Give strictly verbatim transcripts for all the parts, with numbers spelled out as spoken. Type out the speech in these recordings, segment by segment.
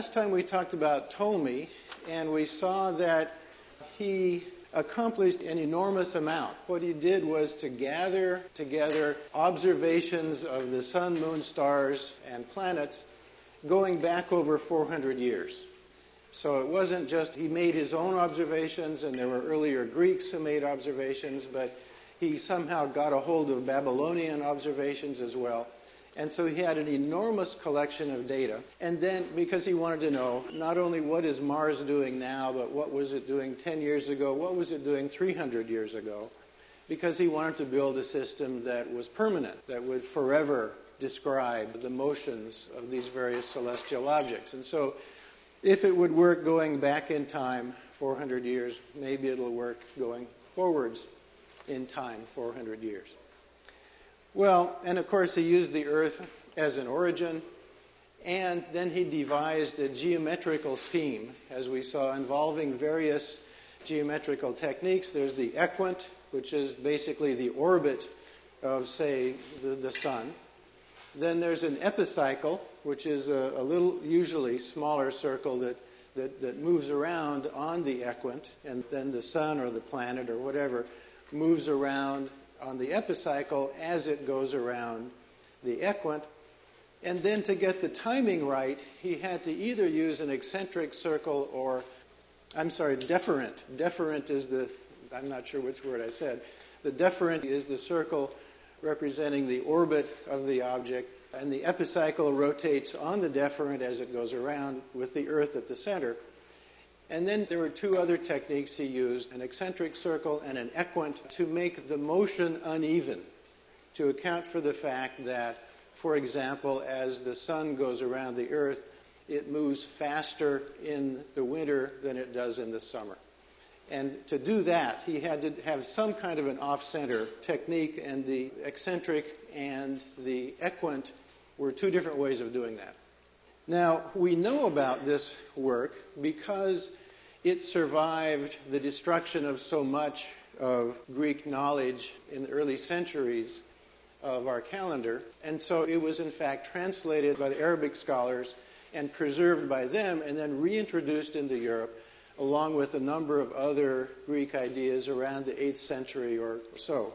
last time we talked about Ptolemy, and we saw that he accomplished an enormous amount. What he did was to gather together observations of the sun, moon, stars, and planets going back over four hundred years. So it wasn't just he made his own observations, and there were earlier Greeks who made observations, but he somehow got a hold of Babylonian observations as well. And so he had an enormous collection of data. And then, because he wanted to know not only what is Mars doing now, but what was it doing ten years ago, what was it doing three hundred years ago, because he wanted to build a system that was permanent, that would forever describe the motions of these various celestial objects. And so if it would work going back in time four hundred years, maybe it'll work going forwards in time four hundred years. Well, and of course he used the Earth as an origin, and then he devised a geometrical scheme, as we saw, involving various geometrical techniques. There's the equant, which is basically the orbit of, say, the, the sun. Then there's an epicycle, which is a, a little, usually smaller circle that, that, that moves around on the equant, and then the sun or the planet or whatever moves around on the epicycle as it goes around the equant. And then to get the timing right, he had to either use an eccentric circle or, I'm sorry, deferent. Deferent is the, I'm not sure which word I said. The deferent is the circle representing the orbit of the object, and the epicycle rotates on the deferent as it goes around with the Earth at the center. And then there were two other techniques he used, an eccentric circle and an equant, to make the motion uneven, to account for the fact that, for example, as the sun goes around the Earth, it moves faster in the winter than it does in the summer. And to do that, he had to have some kind of an off-center technique, and the eccentric and the equant were two different ways of doing that. Now, we know about this work because it survived the destruction of so much of Greek knowledge in the early centuries of our calendar. And so it was, in fact, translated by the Arabic scholars and preserved by them and then reintroduced into Europe, along with a number of other Greek ideas around the eighth century or so.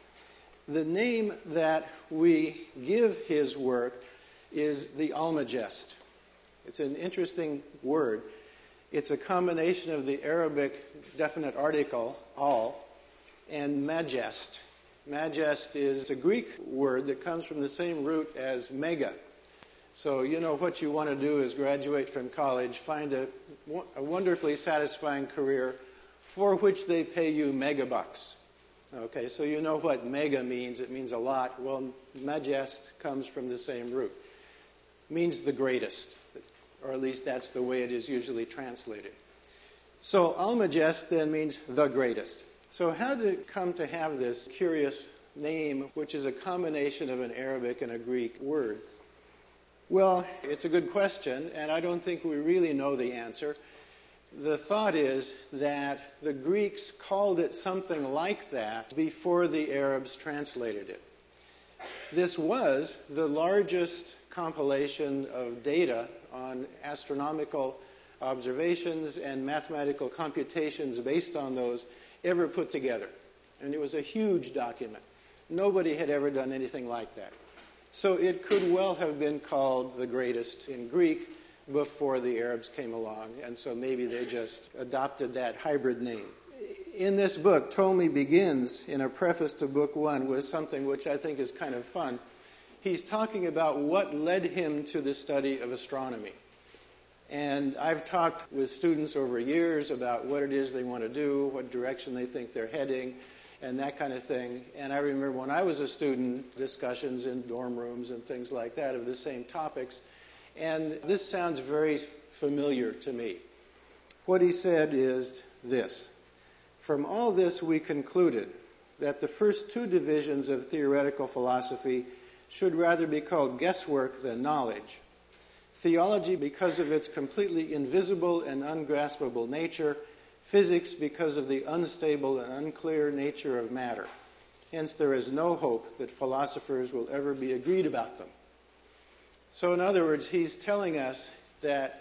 The name that we give his work is the Almagest. It's an interesting word. It's a combination of the Arabic definite article, al, and magest. Magest is a Greek word that comes from the same root as mega. So, you know, what you want to do is graduate from college, find a, a wonderfully satisfying career for which they pay you megabucks. Okay, so you know what mega means. It means a lot. Well, magest comes from the same root. It means the greatest, or at least that's the way it is usually translated. So Almagest then means the greatest. So how did it come to have this curious name, which is a combination of an Arabic and a Greek word? Well, it's a good question, and I don't think we really know the answer. The thought is that the Greeks called it something like that before the Arabs translated it. This was the largest compilation of data on astronomical observations and mathematical computations based on those ever put together. And it was a huge document. Nobody had ever done anything like that. So it could well have been called the greatest in Greek before the Arabs came along, and so maybe they just adopted that hybrid name. In this book, Ptolemy begins in a preface to book one with something which I think is kind of fun. He's talking about what led him to the study of astronomy. And I've talked with students over years about what it is they want to do, what direction they think they're heading, and that kind of thing. And I remember when I was a student, discussions in dorm rooms and things like that of the same topics. And this sounds very familiar to me. What he said is this: from all this we concluded that the first two divisions of theoretical philosophy should rather be called guesswork than knowledge. Theology because of its completely invisible and ungraspable nature, physics because of the unstable and unclear nature of matter. Hence there is no hope that philosophers will ever be agreed about them. So in other words, he's telling us that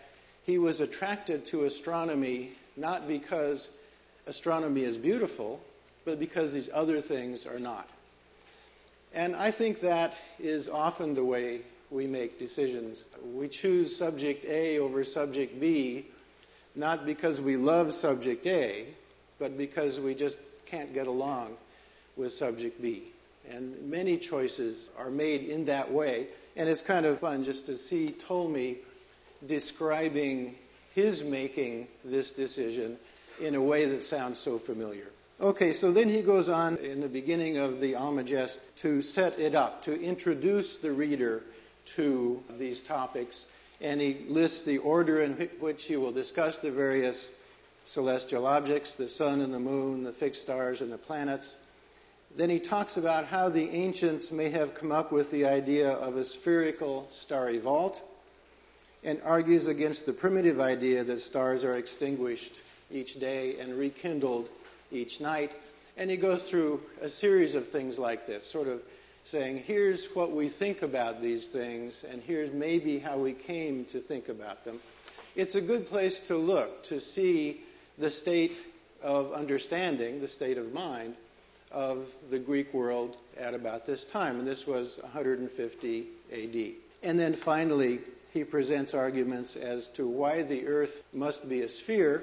he was attracted to astronomy not because astronomy is beautiful, but because these other things are not. And I think that is often the way we make decisions. We choose subject A over subject B, not because we love subject A, but because we just can't get along with subject B. And many choices are made in that way. And it's kind of fun just to see Ptolemy describing his making this decision in a way that sounds so familiar. Okay, so then he goes on in the beginning of the Almagest to set it up, to introduce the reader to these topics, and he lists the order in which he will discuss the various celestial objects, the sun and the moon, the fixed stars and the planets. Then he talks about how the ancients may have come up with the idea of a spherical starry vault, and argues against the primitive idea that stars are extinguished each day and rekindled each night. And he goes through a series of things like this, sort of saying, here's what we think about these things, and here's maybe how we came to think about them. It's a good place to look, to see the state of understanding, the state of mind, of the Greek world at about this time. And this was one hundred fifty A D. And then finally, he presents arguments as to why the earth must be a sphere,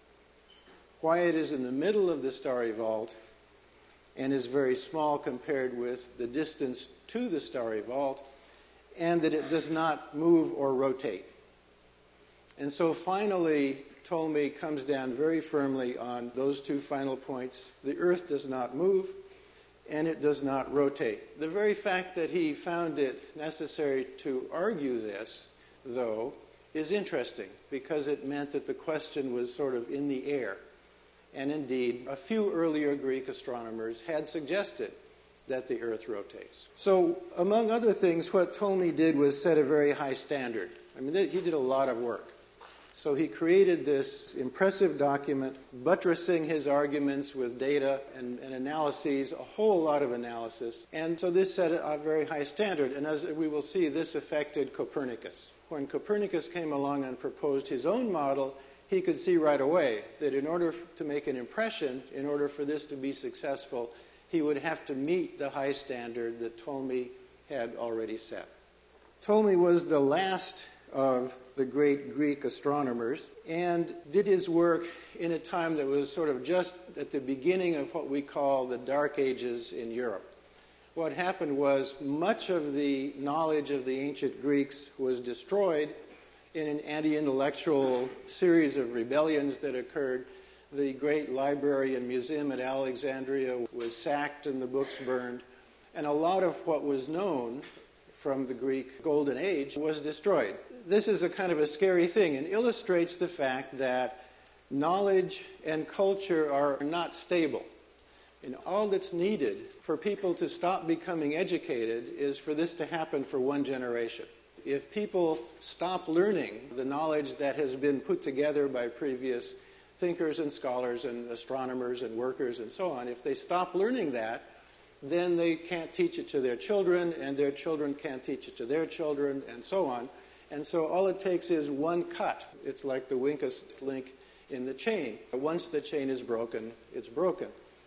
why it is in the middle of the starry vault and is very small compared with the distance to the starry vault, and that it does not move or rotate. And so finally, Ptolemy comes down very firmly on those two final points. The earth does not move, and it does not rotate. The very fact that he found it necessary to argue this, though, is interesting, because it meant that the question was sort of in the air. And indeed, a few earlier Greek astronomers had suggested that the earth rotates. So, among other things, what Ptolemy did was set a very high standard. I mean, he did a lot of work. So he created this impressive document, buttressing his arguments with data and, and analyses, a whole lot of analysis. And so this set a very high standard. And as we will see, this affected Copernicus. When Copernicus came along and proposed his own model, he could see right away that in order to make an impression, in order for this to be successful, he would have to meet the high standard that Ptolemy had already set. Ptolemy was the last of the great Greek astronomers and did his work in a time that was sort of just at the beginning of what we call the Dark Ages in Europe. What happened was much of the knowledge of the ancient Greeks was destroyed in an anti-intellectual series of rebellions that occurred. The great library and museum at Alexandria was sacked and the books burned. And a lot of what was known from the Greek Golden Age was destroyed. This is a kind of a scary thing and illustrates the fact that knowledge and culture are not stable. And all that's needed for people to stop becoming educated is for this to happen for one generation. If people stop learning the knowledge that has been put together by previous thinkers and scholars and astronomers and workers and so on, if they stop learning that, then they can't teach it to their children, and their children can't teach it to their children, and so on. And so all it takes is one cut. It's like the weakest link in the chain. Once the chain is broken, it's broken.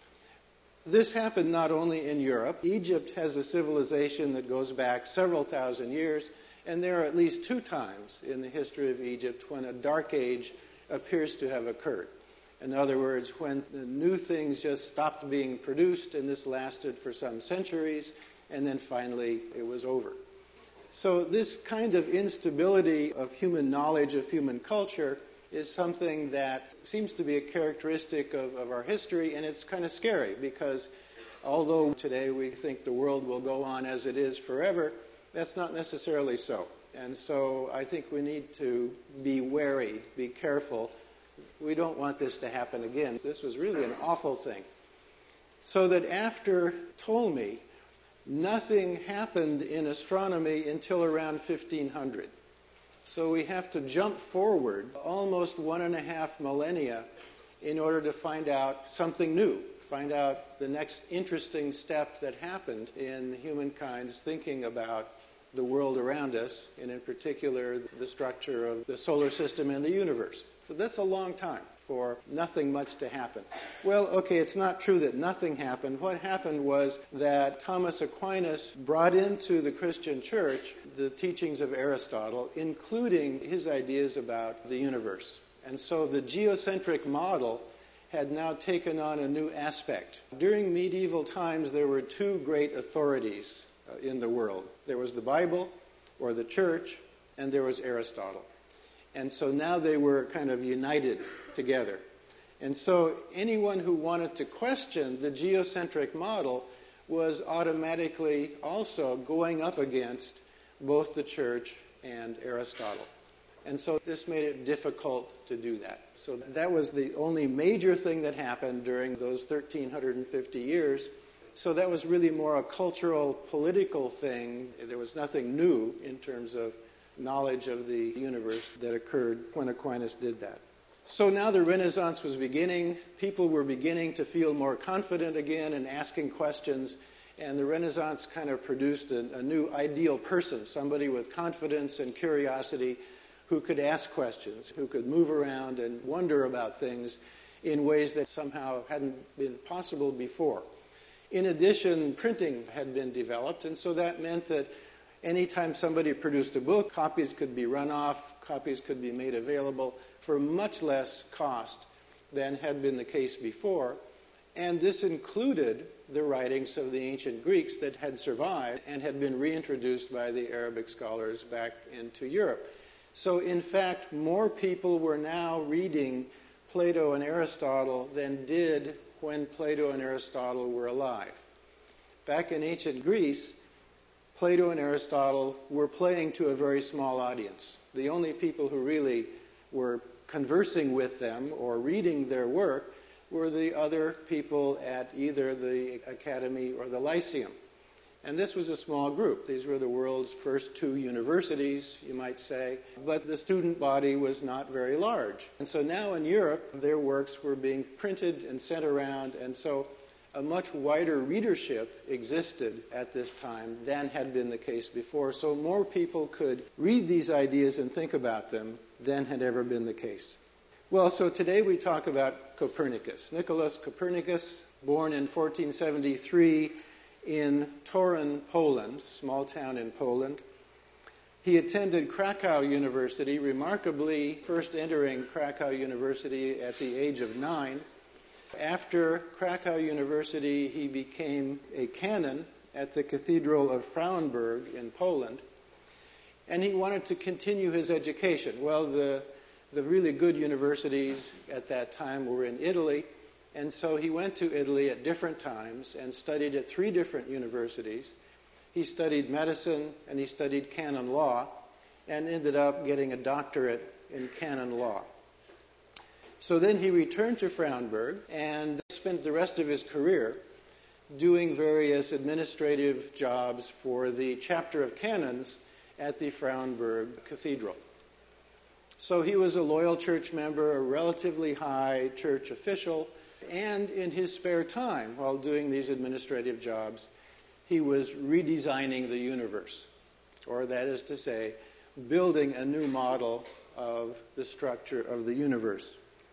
This happened not only in Europe. Egypt has a civilization that goes back several thousand years, and there are at least two times in the history of Egypt when a dark age appears to have occurred. In other words, when the new things just stopped being produced, and this lasted for some centuries, and then finally it was over. So this kind of instability of human knowledge, of human culture, is something that seems to be a characteristic of, of our history, and it's kind of scary because although today we think the world will go on as it is forever, that's not necessarily so. And so I think we need to be wary, be careful. We don't want this to happen again. This was really an awful thing. So that after Ptolemy, nothing happened in astronomy until around fifteen hundred. So we have to jump forward almost one and a half millennia in order to find out something new, find out the next interesting step that happened in humankind's thinking about the world around us, and in particular the structure of the solar system and the universe. So that's a long time for nothing much to happen. Well, okay, it's not true that nothing happened. What happened was that Thomas Aquinas brought into the Christian church the teachings of Aristotle, including his ideas about the universe. And so the geocentric model had now taken on a new aspect. During medieval times, there were two great authorities uh, in the world. There was the Bible, or the church, and there was Aristotle. And so now they were kind of united together. And so anyone who wanted to question the geocentric model was automatically also going up against both the church and Aristotle. And so this made it difficult to do that. So that was the only major thing that happened during those one thousand three hundred fifty years. So that was really more a cultural, political thing. There was nothing new in terms of knowledge of the universe that occurred when Aquinas did that. So now the Renaissance was beginning. People were beginning to feel more confident again and asking questions. And the Renaissance kind of produced a, a new ideal person, somebody with confidence and curiosity who could ask questions, who could move around and wonder about things in ways that somehow hadn't been possible before. In addition, printing had been developed, and so that meant that anytime somebody produced a book, copies could be run off, copies could be made available for much less cost than had been the case before. And this included the writings of the ancient Greeks that had survived and had been reintroduced by the Arabic scholars back into Europe. So in fact, more people were now reading Plato and Aristotle than did when Plato and Aristotle were alive. Back in ancient Greece, Plato and Aristotle were playing to a very small audience. The only people who really were conversing with them or reading their work were the other people at either the academy or the lyceum. And this was a small group. These were the world's first two universities, you might say. But the student body was not very large. And so now in Europe, their works were being printed and sent around, and so a much wider readership existed at this time than had been the case before. So more people could read these ideas and think about them than had ever been the case. Well, so today we talk about Copernicus. Nicholas Copernicus, born in fourteen seventy-three in Torun, Poland, small town in Poland. He attended Krakow University, remarkably first entering Krakow University at the age of nine. After Krakow University, he became a canon at the Cathedral of Frauenburg in Poland, and he wanted to continue his education. Well, the, the really good universities at that time were in Italy, and so he went to Italy at different times and studied at three different universities. He studied medicine and he studied canon law and ended up getting a doctorate in canon law. So then he returned to Frauenburg and spent the rest of his career doing various administrative jobs for the chapter of canons at the Frauenburg Cathedral. So he was a loyal church member, a relatively high church official, and in his spare time, while doing these administrative jobs, he was redesigning the universe, or that is to say, building a new model of the structure of the universe.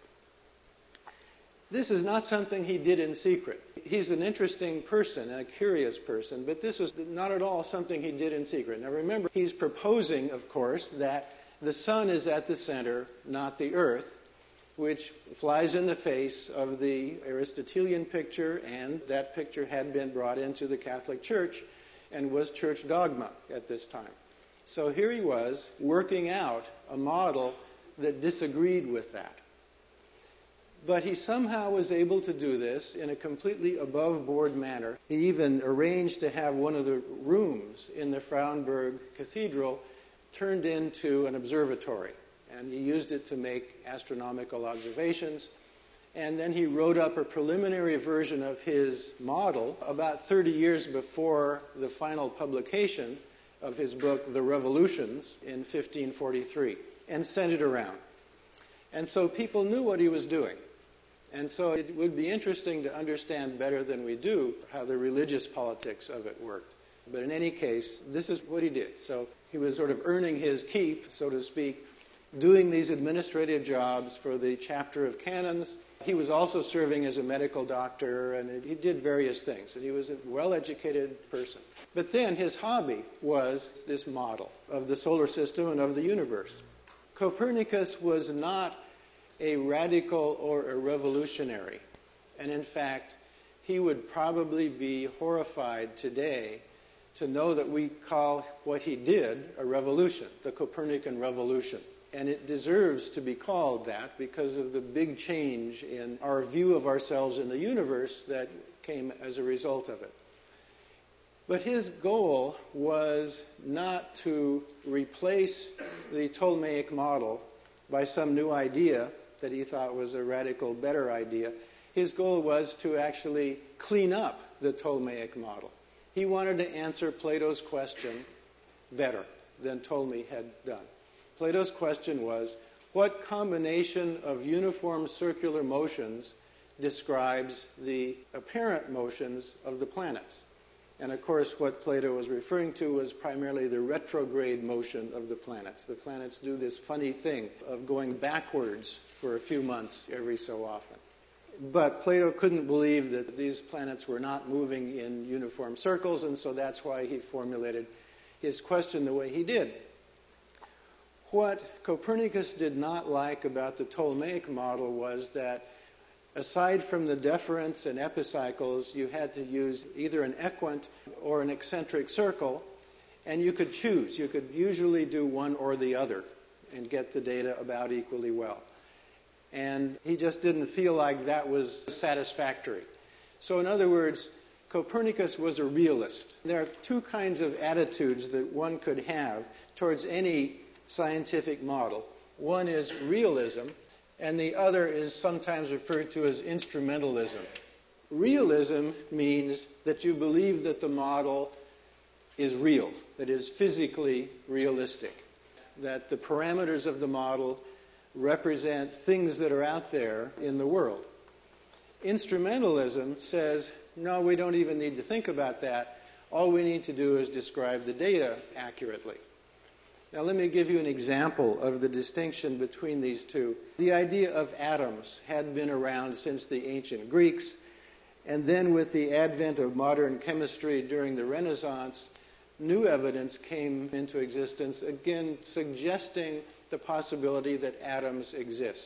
This is not something he did in secret. He's an interesting person and a curious person, but this was not at all something he did in secret. Now remember, he's proposing, of course, that the sun is at the center, not the earth, which flies in the face of the Aristotelian picture, and that picture had been brought into the Catholic Church and was church dogma at this time. So here he was working out a model that disagreed with that. But he somehow was able to do this in a completely above-board manner. He even arranged to have one of the rooms in the Frauenburg Cathedral turned into an observatory. And he used it to make astronomical observations. And then he wrote up a preliminary version of his model about thirty years before the final publication of his book, The Revolutions, in fifteen forty-three, and sent it around. And so people knew what he was doing. And so it would be interesting to understand better than we do how the religious politics of it worked. But in any case, this is what he did. So he was sort of earning his keep, so to speak, doing these administrative jobs for the chapter of canons. He was also serving as a medical doctor, and he did various things. And he was a well-educated person. But then his hobby was this model of the solar system and of the universe. Copernicus was not a radical or a revolutionary. And in fact, he would probably be horrified today to know that we call what he did a revolution, the Copernican revolution. And it deserves to be called that because of the big change in our view of ourselves in the universe that came as a result of it. But his goal was not to replace the Ptolemaic model by some new idea that he thought was a radical, better idea. His goal was to actually clean up the Ptolemaic model. He wanted to answer Plato's question better than Ptolemy had done. Plato's question was, what combination of uniform circular motions describes the apparent motions of the planets? And of course, what Plato was referring to was primarily the retrograde motion of the planets. The planets do this funny thing of going backwards for a few months every so often. But Plato couldn't believe that these planets were not moving in uniform circles, and so that's why he formulated his question the way he did. What Copernicus did not like about the Ptolemaic model was that aside from the deferents and epicycles, you had to use either an equant or an eccentric circle, and you could choose. You could usually do one or the other and get the data about equally well. And he just didn't feel like that was satisfactory. So in other words, Copernicus was a realist. There are two kinds of attitudes that one could have towards any scientific model. One is realism, and the other is sometimes referred to as instrumentalism. Realism means that you believe that the model is real, that is physically realistic, that the parameters of the model represent things that are out there in the world. Instrumentalism says, no, we don't even need to think about that. All we need to do is describe the data accurately. Now let me give you an example of the distinction between these two. The idea of atoms had been around since the ancient Greeks, and then with the advent of modern chemistry during the Renaissance, new evidence came into existence, again suggesting the possibility that atoms exist.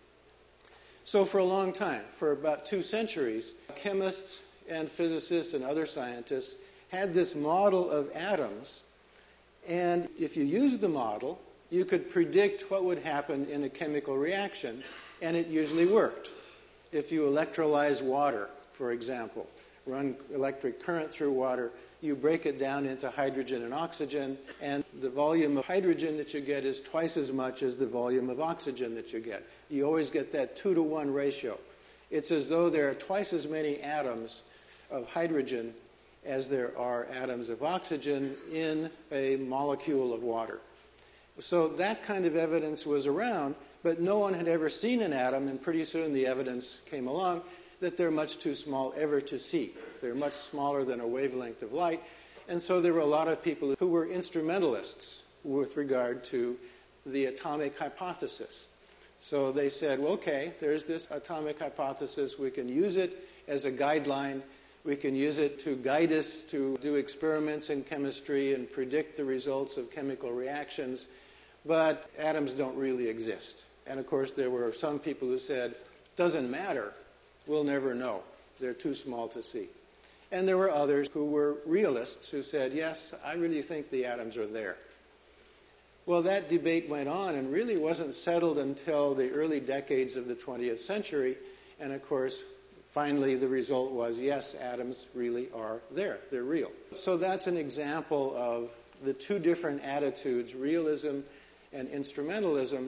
So for a long time, for about two centuries, chemists and physicists and other scientists had this model of atoms. And if you used the model, you could predict what would happen in a chemical reaction, and it usually worked. If you electrolyze water, for example, run electric current through water, you break it down into hydrogen and oxygen, and the volume of hydrogen that you get is twice as much as the volume of oxygen that you get. You always get that two to one ratio. It's as though there are twice as many atoms of hydrogen as there are atoms of oxygen in a molecule of water. So that kind of evidence was around, but no one had ever seen an atom, and pretty soon the evidence came along that they're much too small ever to see. They're much smaller than a wavelength of light, and so there were a lot of people who were instrumentalists with regard to the atomic hypothesis. So they said, well, okay, there's this atomic hypothesis. We can use it as a guideline. We can use it to guide us to do experiments in chemistry and predict the results of chemical reactions, but atoms don't really exist. And of course, there were some people who said, doesn't matter, we'll never know. They're too small to see. And there were others who were realists who said, yes, I really think the atoms are there. Well, that debate went on and really wasn't settled until the early decades of the twentieth century. And of course, finally, the result was, yes, atoms really are there. They're real. So that's an example of the two different attitudes, realism and instrumentalism.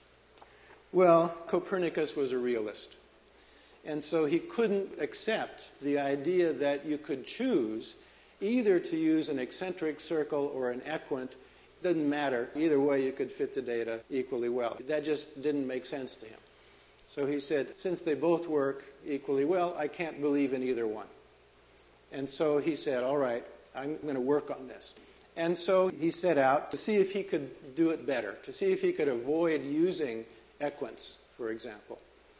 Well, Copernicus was a realist. And so he couldn't accept the idea that you could choose either to use an eccentric circle or an equant. Doesn't matter. Either way, you could fit the data equally well. That just didn't make sense to him. So he said, since they both work equally well, I can't believe in either one. And so he said, all right, I'm going to work on this. And so he set out to see if he could do it better, to see if he could avoid using equants, for example.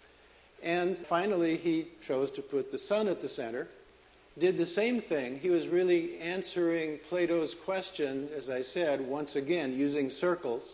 And finally, he chose to put the sun at the center, did the same thing. He was really answering Plato's question, as I said, once again, using circles,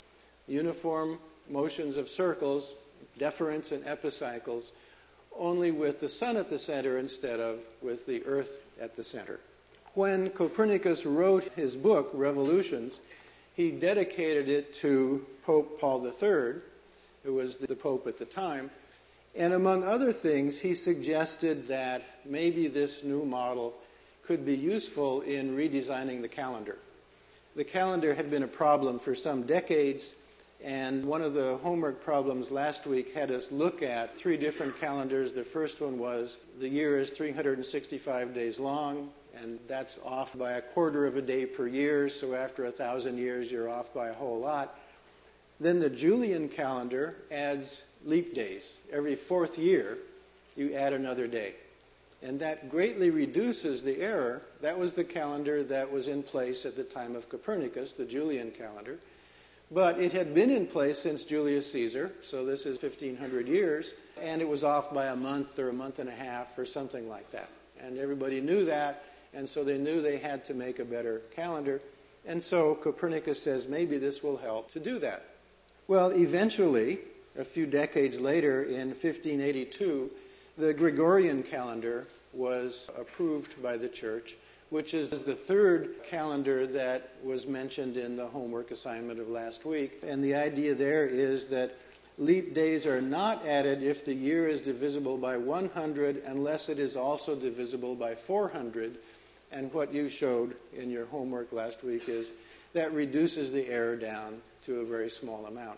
uniform motions of circles, deferents and epicycles, only with the sun at the center instead of with the earth at the center. When Copernicus wrote his book, Revolutions, he dedicated it to Pope Paul the Third, who was the Pope at the time. And among other things, he suggested that maybe this new model could be useful in redesigning the calendar. The calendar had been a problem for some decades, and one of the homework problems last week had us look at three different calendars. The first one was the year is three hundred sixty-five days long, and that's off by a quarter of a day per year, so after a thousand years you're off by a whole lot. Then the Julian calendar adds leap days. Every fourth year you add another day. And that greatly reduces the error. That was the calendar that was in place at the time of Copernicus, the Julian calendar. But it had been in place since Julius Caesar, so this is fifteen hundred years, and it was off by a month or a month and a half or something like that. And everybody knew that, and so they knew they had to make a better calendar. And so Copernicus says maybe this will help to do that. Well, eventually, a few decades later, in fifteen eighty-two, the Gregorian calendar was approved by the church, which is the third calendar that was mentioned in the homework assignment of last week. And the idea there is that leap days are not added if the year is divisible by one hundred unless it is also divisible by four hundred. And what you showed in your homework last week is that reduces the error down to a very small amount.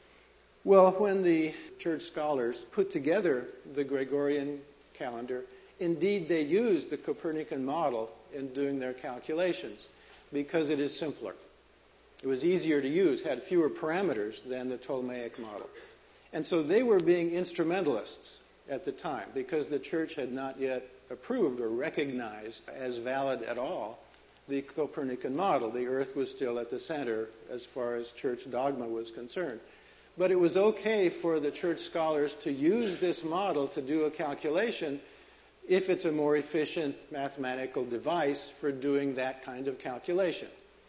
Well, when the church scholars put together the Gregorian calendar, indeed they used the Copernican model in doing their calculations because it is simpler. It was easier to use, had fewer parameters than the Ptolemaic model. And so they were being instrumentalists at the time because the church had not yet approved or recognized as valid at all the Copernican model. The earth was still at the center as far as church dogma was concerned. But it was okay for the church scholars to use this model to do a calculation if it's a more efficient mathematical device for doing that kind of calculation.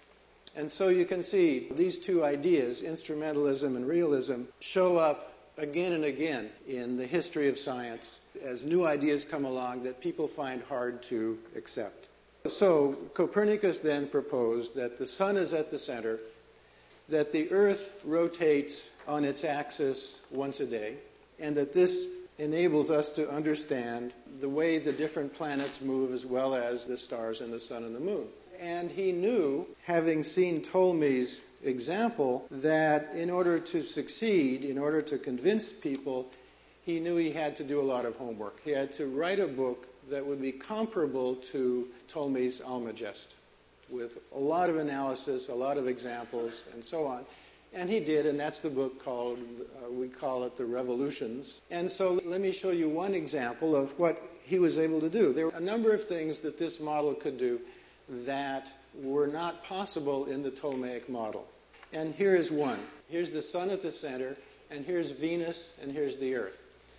And so you can see these two ideas, instrumentalism and realism, show up again and again in the history of science as new ideas come along that people find hard to accept. So Copernicus then proposed that the sun is at the center, that the earth rotates on its axis once a day, and that this enables us to understand the way the different planets move as well as the stars and the sun and the moon. And he knew, having seen Ptolemy's example, that in order to succeed, in order to convince people, he knew he had to do a lot of homework. He had to write a book that would be comparable to Ptolemy's Almagest, with a lot of analysis, a lot of examples, and so on. And he did, and that's the book called, uh, we call it the Revolutions. And so let me show you one example of what he was able to do. There were a number of things that this model could do that were not possible in the Ptolemaic model. And here is one. Here's the sun at the center, and here's Venus, and here's the earth.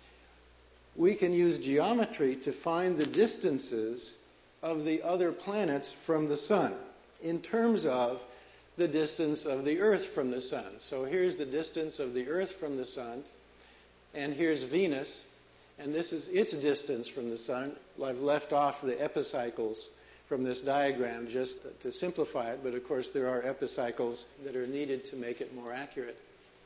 We can use geometry to find the distances of the other planets from the sun in terms of the distance of the earth from the sun. So here's the distance of the earth from the sun, and here's Venus, and this is its distance from the sun. I've left off the epicycles from this diagram just to simplify it, but of course there are epicycles that are needed to make it more accurate.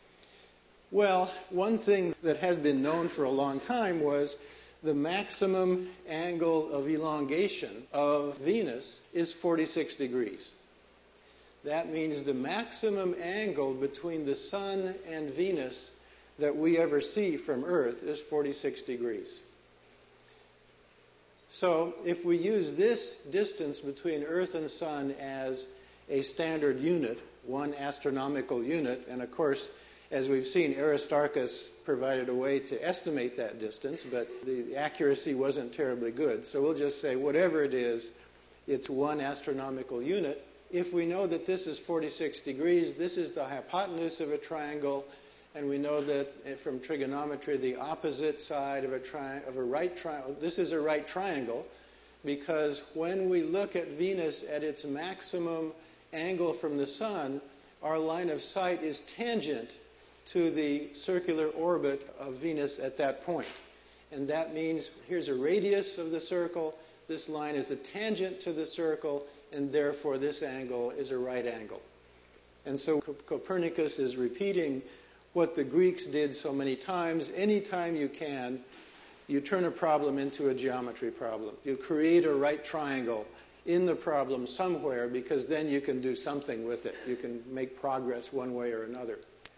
Well, one thing that had been known for a long time was the maximum angle of elongation of Venus is forty-six degrees. That means the maximum angle between the sun and Venus that we ever see from Earth is forty-six degrees. So if we use this distance between Earth and Sun as a standard unit, one astronomical unit, and of course, as we've seen, Aristarchus provided a way to estimate that distance, but the accuracy wasn't terribly good. So we'll just say whatever it is, it's one astronomical unit. If we know that this is forty-six degrees, this is the hypotenuse of a triangle, and we know that from trigonometry, the opposite side of a, tri- of a right triangle, this is a right triangle, because when we look at Venus at its maximum angle from the sun, our line of sight is tangent to the circular orbit of Venus at that point. And that means here's a radius of the circle, this line is a tangent to the circle, and therefore this angle is a right angle. And so Copernicus is repeating what the Greeks did so many times. Anytime you can, you turn a problem into a geometry problem. You create a right triangle in the problem somewhere, because then you can do something with it. You can make progress one way or another.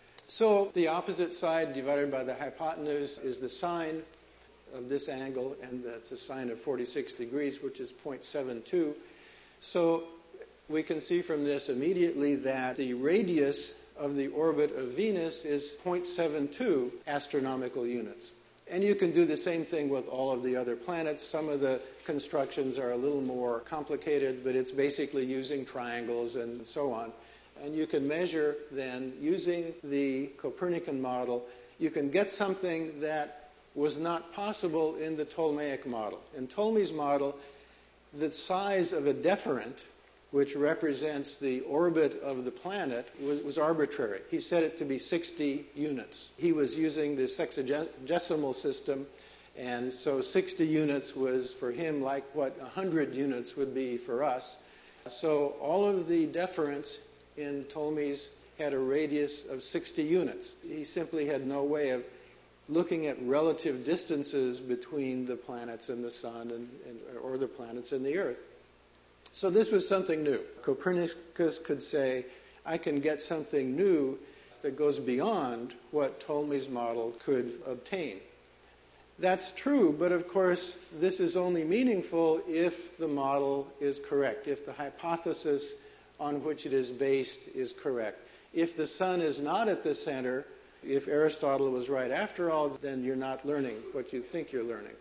So the opposite side divided by the hypotenuse is the sine of this angle, and that's a sine of forty-six degrees, which is zero point seven two. So we can see from this immediately that the radius of the orbit of Venus is zero point seven two astronomical units. And you can do the same thing with all of the other planets. Some of the constructions are a little more complicated, but it's basically using triangles and so on. And you can measure then, using the Copernican model, you can get something that was not possible in the Ptolemaic model. In Ptolemy's model, the size of a deferent, which represents the orbit of the planet, was, was arbitrary. He set it to be sixty units. He was using the sexagesimal system, and so sixty units was for him like what one hundred units would be for us. So all of the deferents in Ptolemy's had a radius of sixty units. He simply had no way of looking at relative distances between the planets and the sun, and, and or the planets and the Earth. So this was something new. Copernicus could say, I can get something new that goes beyond what Ptolemy's model could obtain. That's true, but of course, this is only meaningful if the model is correct, if the hypothesis on which it is based is correct. If the sun is not at the center, if Aristotle was right after all, then you're not learning what you think you're learning.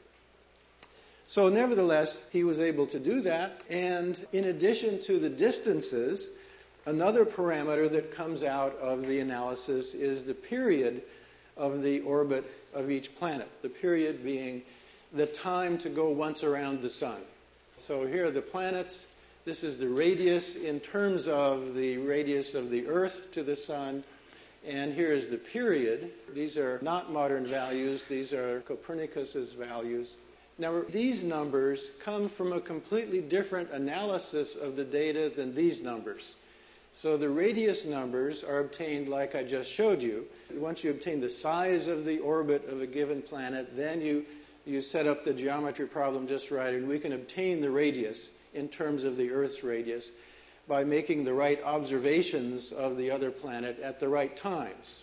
So nevertheless, he was able to do that, and in addition to the distances, another parameter that comes out of the analysis is the period of the orbit of each planet, the period being the time to go once around the sun. So here are the planets. This is the radius in terms of the radius of the Earth to the sun, and here is the period. These are not modern values. These are Copernicus's values. Now, these numbers come from a completely different analysis of the data than these numbers. So the radius numbers are obtained like I just showed you. Once you obtain the size of the orbit of a given planet, then you, you set up the geometry problem just right, and we can obtain the radius in terms of the Earth's radius by making the right observations of the other planet at the right times.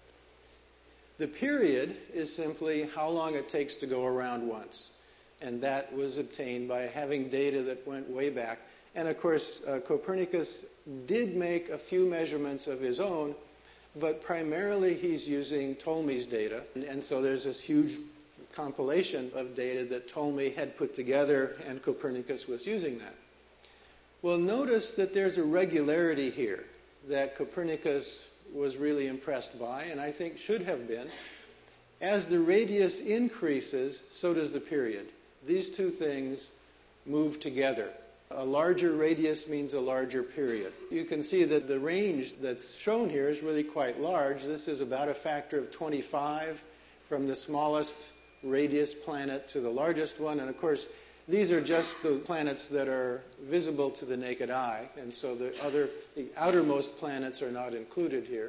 The period is simply how long it takes to go around once. And that was obtained by having data that went way back. And of course, uh, Copernicus did make a few measurements of his own, but primarily he's using Ptolemy's data. And, and so there's this huge compilation of data that Ptolemy had put together, and Copernicus was using that. Well, notice that there's a regularity here that Copernicus was really impressed by, and I think should have been. As the radius increases, so does the period. These two things move together. A larger radius means a larger period. You can see that the range that's shown here is really quite large. This is about a factor of twenty-five from the smallest radius planet to the largest one. And of course, these are just the planets that are visible to the naked eye. And so the other, the outermost planets are not included here.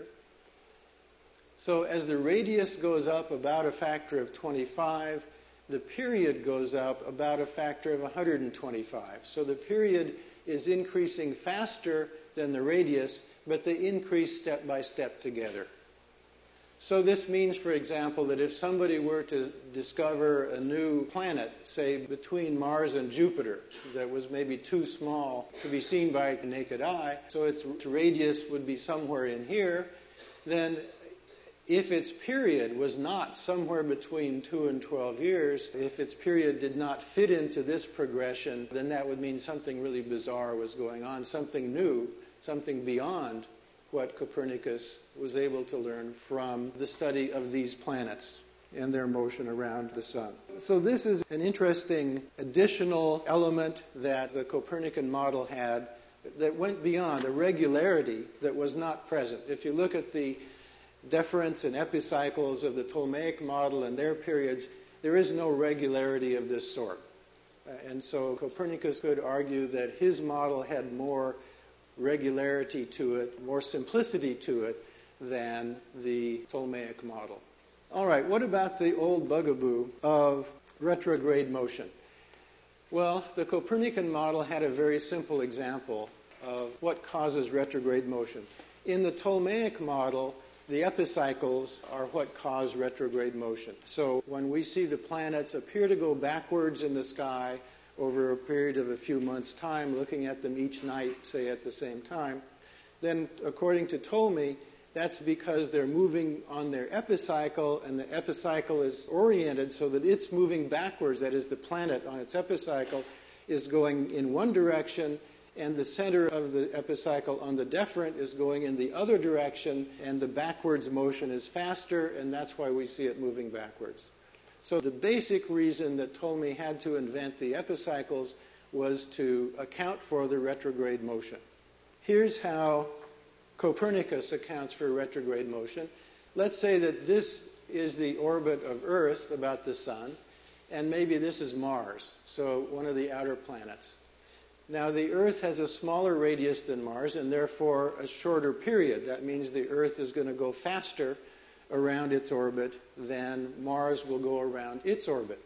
So as the radius goes up about a factor of twenty-five, the period goes up about a factor of one hundred twenty-five. So the period is increasing faster than the radius, but they increase step by step together. So this means, for example, that if somebody were to discover a new planet, say between Mars and Jupiter, that was maybe too small to be seen by the naked eye, so its radius would be somewhere in here, then if its period was not somewhere between two and twelve years, if its period did not fit into this progression, then that would mean something really bizarre was going on, something new, something beyond what Copernicus was able to learn from the study of these planets and their motion around the sun. So this is an interesting additional element that the Copernican model had that went beyond a regularity that was not present. If you look at the deference and epicycles of the Ptolemaic model and their periods, there is no regularity of this sort. Uh, and so Copernicus could argue that his model had more regularity to it, more simplicity to it than the Ptolemaic model. All right, what about the old bugaboo of retrograde motion? Well, the Copernican model had a very simple example of what causes retrograde motion. In the Ptolemaic model, the epicycles are what cause retrograde motion. So when we see the planets appear to go backwards in the sky over a period of a few months' time, looking at them each night, say at the same time, then according to Ptolemy, that's because they're moving on their epicycle, and the epicycle is oriented so that it's moving backwards. That is, the planet on its epicycle is going in one direction, and the center of the epicycle on the deferent is going in the other direction, and the backwards motion is faster, and that's why we see it moving backwards. So the basic reason that Ptolemy had to invent the epicycles was to account for the retrograde motion. Here's how Copernicus accounts for retrograde motion. Let's say that this is the orbit of Earth about the sun, and maybe this is Mars, so one of the outer planets. Now, the Earth has a smaller radius than Mars, and therefore a shorter period. That means the Earth is going to go faster around its orbit than Mars will go around its orbit.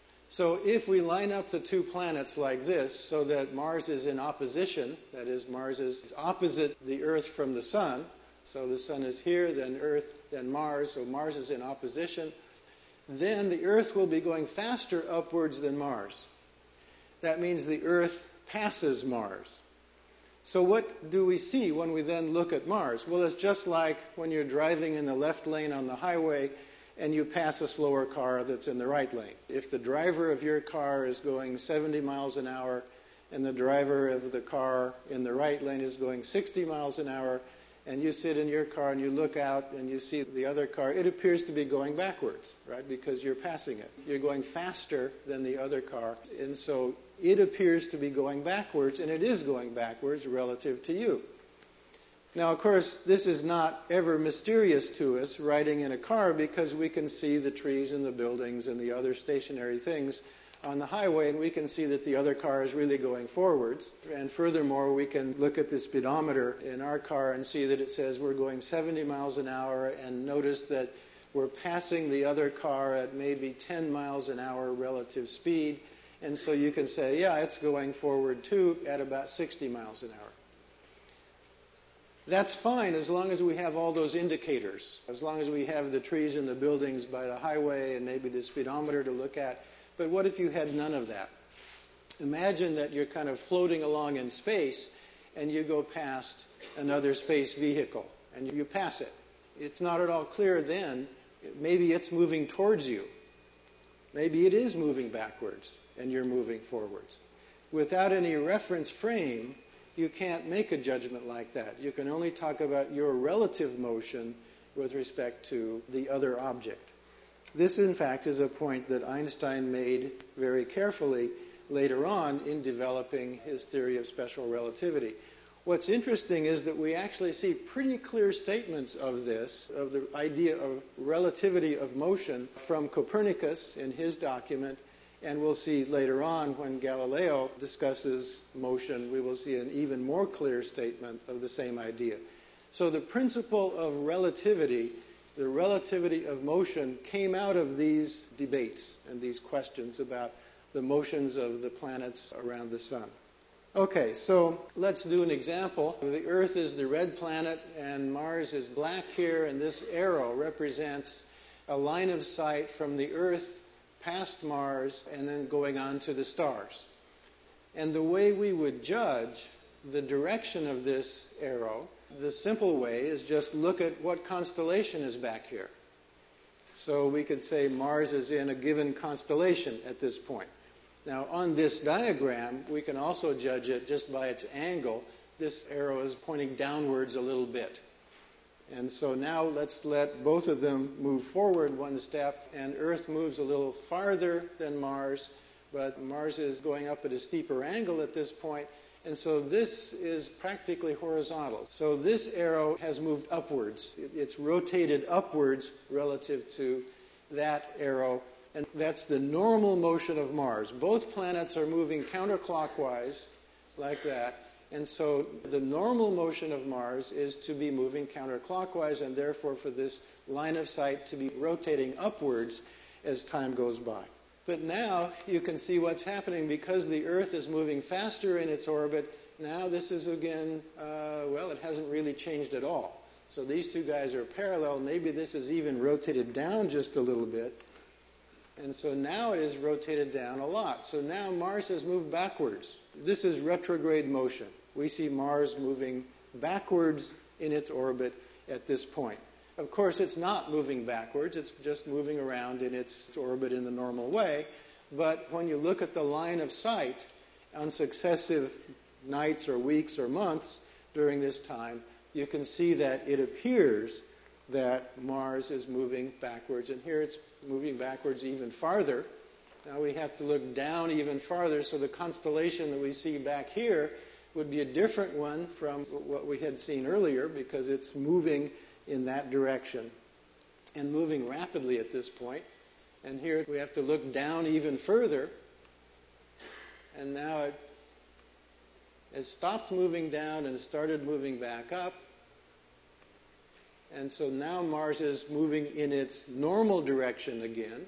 So if we line up the two planets like this so that Mars is in opposition, that is, Mars is opposite the Earth from the sun, so the sun is here, then Earth, then Mars, so Mars is in opposition, then the Earth will be going faster upwards than Mars. That means the Earth passes Mars. So what do we see when we then look at Mars? Well, it's just like when you're driving in the left lane on the highway and you pass a slower car that's in the right lane. If the driver of your car is going seventy miles an hour and the driver of the car in the right lane is going sixty miles an hour, and you sit in your car and you look out and you see the other car, it appears to be going backwards, right? Because you're passing it. You're going faster than the other car, and so it appears to be going backwards, and it is going backwards relative to you. Now, of course, this is not ever mysterious to us riding in a car because we can see the trees and the buildings and the other stationary things on the highway, and we can see that the other car is really going forwards. And furthermore, we can look at the speedometer in our car and see that it says we're going seventy miles an hour, and notice that we're passing the other car at maybe ten miles an hour relative speed. And so you can say, yeah, it's going forward too at about sixty miles an hour. That's fine as long as we have all those indicators, as long as we have the trees and the buildings by the highway and maybe the speedometer to look at. But what if you had none of that? Imagine that you're kind of floating along in space and you go past another space vehicle and you pass it. It's not at all clear then. Maybe it's moving towards you. Maybe it is moving backwards and you're moving forwards. Without any reference frame, you can't make a judgment like that. You can only talk about your relative motion with respect to the other object. This, in fact, is a point that Einstein made very carefully later on in developing his theory of special relativity. What's interesting is that we actually see pretty clear statements of this, of the idea of relativity of motion, from Copernicus in his document, and we'll see later on when Galileo discusses motion, we will see an even more clear statement of the same idea. So the principle of relativity, the relativity of motion, came out of these debates and these questions about the motions of the planets around the sun. Okay, so let's do an example. The Earth is the red planet and Mars is black here, and this arrow represents a line of sight from the Earth past Mars and then going on to the stars. And the way we would judge the direction of this arrow, the simple way is just look at what constellation is back here. So we could say Mars is in a given constellation at this point. Now, on this diagram, we can also judge it just by its angle. This arrow is pointing downwards a little bit. And so now let's let both of them move forward one step, and Earth moves a little farther than Mars, but Mars is going up at a steeper angle at this point, and so this is practically horizontal. So this arrow has moved upwards. It's rotated upwards relative to that arrow, and that's the normal motion of Mars. Both planets are moving counterclockwise like that. And so the normal motion of Mars is to be moving counterclockwise, and therefore for this line of sight to be rotating upwards as time goes by. But now you can see what's happening because the Earth is moving faster in its orbit. Now this is again, uh, well, it hasn't really changed at all. So these two guys are parallel. Maybe this is even rotated down just a little bit. And so now it is rotated down a lot. So now Mars has moved backwards. This is retrograde motion. We see Mars moving backwards in its orbit at this point. Of course, it's not moving backwards. It's just moving around in its orbit in the normal way. But when you look at the line of sight on successive nights or weeks or months during this time, you can see that it appears that Mars is moving backwards. And here it's moving backwards even farther. Now we have to look down even farther, so the constellation that we see back here would be a different one from what we had seen earlier because it's moving in that direction and moving rapidly at this point. And here we have to look down even further. And now it has stopped moving down and started moving back up. And so now Mars is moving in its normal direction again.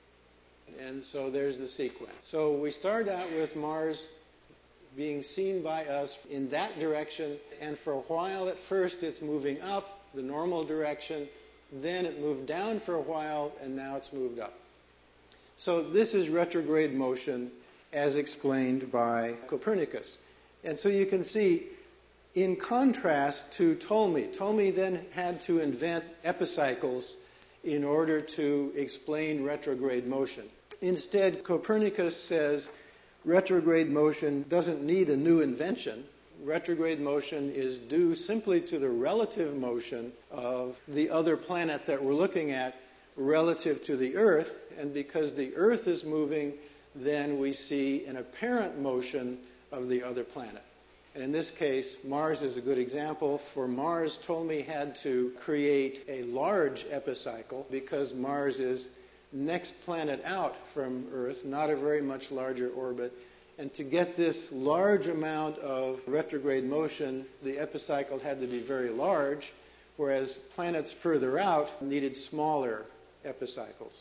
And so there's the sequence. So we start out with Mars being seen by us in that direction, and for a while at first it's moving up, the normal direction, then it moved down for a while, and now it's moved up. So this is retrograde motion as explained by Copernicus. And so you can see, in contrast to Ptolemy, Ptolemy then had to invent epicycles in order to explain retrograde motion. Instead, Copernicus says retrograde motion doesn't need a new invention. Retrograde motion is due simply to the relative motion of the other planet that we're looking at relative to the Earth. And because the Earth is moving, then we see an apparent motion of the other planet. And in this case, Mars is a good example. For Mars, Ptolemy had to create a large epicycle because Mars is next planet out from Earth, not a very much larger orbit. And to get this large amount of retrograde motion, the epicycle had to be very large, whereas planets further out needed smaller epicycles.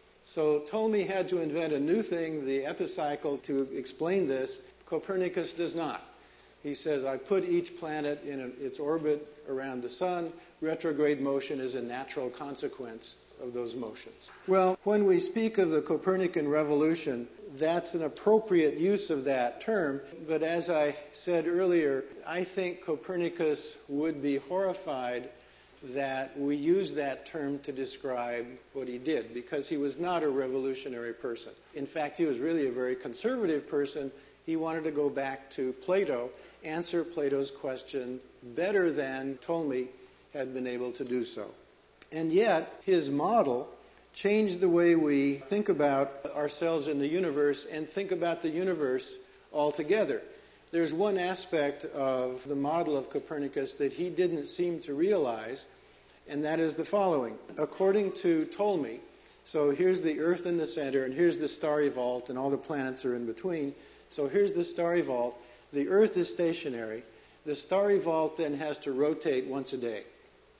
So Ptolemy had to invent a new thing, the epicycle, to explain this. Copernicus does not. He says, I put each planet in a, its orbit around the sun. Retrograde motion is a natural consequence of those motions. Well, when we speak of the Copernican revolution, that's an appropriate use of that term. But as I said earlier, I think Copernicus would be horrified that we use that term to describe what he did, because he was not a revolutionary person. In fact, he was really a very conservative person. He wanted to go back to Plato, answer Plato's question better than Ptolemy had been able to do so. And yet, his model changed the way we think about ourselves in the universe and think about the universe altogether. There's one aspect of the model of Copernicus that he didn't seem to realize, and that is the following. According to Ptolemy, so here's the Earth in the center, and here's the starry vault, and all the planets are in between. So here's the starry vault. The Earth is stationary. The starry vault then has to rotate once a day.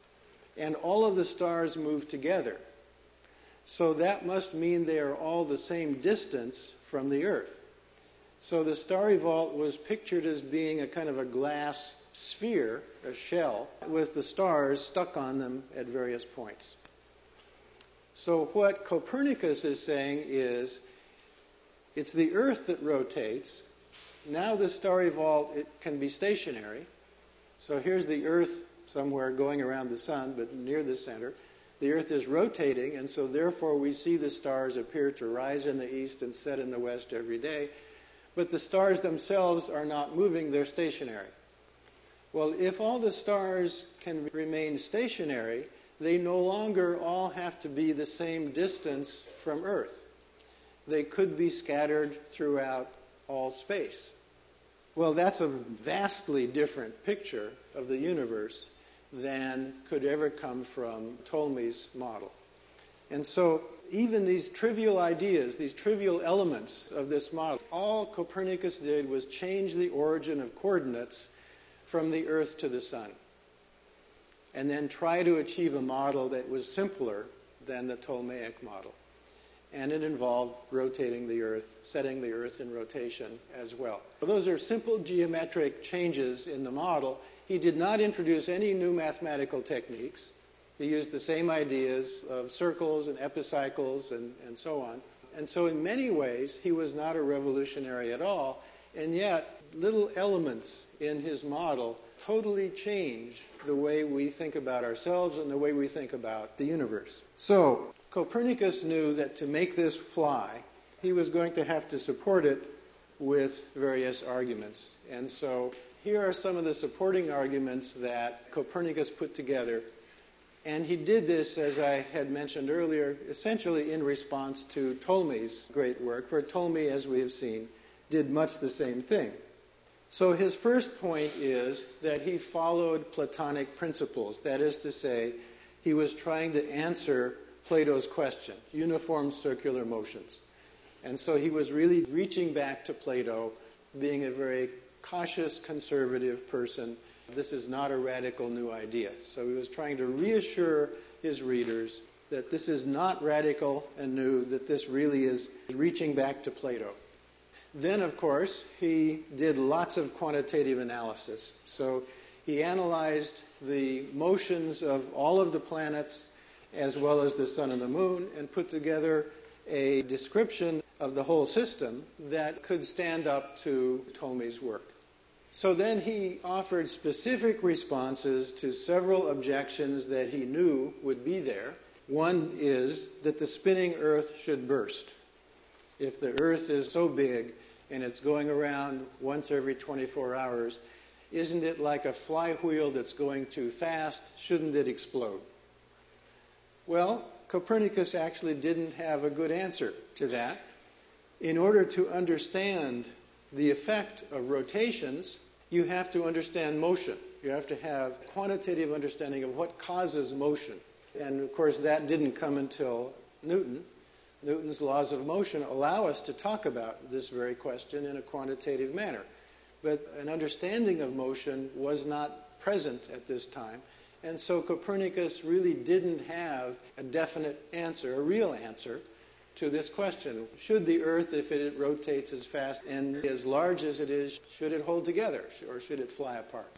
And all of the stars move together. So that must mean they are all the same distance from the Earth. So the starry vault was pictured as being a kind of a glass sphere, a shell, with the stars stuck on them at various points. So what Copernicus is saying is, it's the Earth that rotates. Now the starry vault, it can be stationary. So here's the Earth somewhere going around the sun, but near the center. The Earth is rotating, and so therefore we see the stars appear to rise in the east and set in the west every day. But the stars themselves are not moving, they're stationary. Well, if all the stars can remain stationary, they no longer all have to be the same distance from Earth. They could be scattered throughout all space. Well, that's a vastly different picture of the universe than could ever come from Ptolemy's model. And so even these trivial ideas, these trivial elements of this model, all Copernicus did was change the origin of coordinates from the Earth to the Sun, and then try to achieve a model that was simpler than the Ptolemaic model. And it involved rotating the Earth, setting the Earth in rotation as well. So those are simple geometric changes in the model. He did not introduce any new mathematical techniques. He used the same ideas of circles and epicycles and, and so on. And so in many ways, he was not a revolutionary at all. And yet, little elements in his model totally change the way we think about ourselves and the way we think about the universe. So, Copernicus knew that to make this fly, he was going to have to support it with various arguments. And so, here are some of the supporting arguments that Copernicus put together. And he did this, as I had mentioned earlier, essentially in response to Ptolemy's great work, where Ptolemy, as we have seen, did much the same thing. So his first point is that he followed Platonic principles. That is to say, he was trying to answer Plato's question, uniform circular motions. And so he was really reaching back to Plato, being a very cautious, conservative person. This is not a radical new idea. So he was trying to reassure his readers that this is not radical and new, that this really is reaching back to Plato. Then, of course, he did lots of quantitative analysis. So he analyzed the motions of all of the planets as well as the sun and the moon and put together a description of the whole system that could stand up to Ptolemy's work. So then he offered specific responses to several objections that he knew would be there. One is that the spinning Earth should burst. If the Earth is so big and it's going around once every twenty-four hours, isn't it like a flywheel that's going too fast? Shouldn't it explode? Well, Copernicus actually didn't have a good answer to that. In order to understand the effect of rotations, you have to understand motion. You have to have quantitative understanding of what causes motion. And of course, that didn't come until Newton. Newton's laws of motion allow us to talk about this very question in a quantitative manner. But an understanding of motion was not present at this time. And so Copernicus really didn't have a definite answer, a real answer, to this question. Should the Earth, if it rotates as fast and as large as it is, should it hold together or should it fly apart?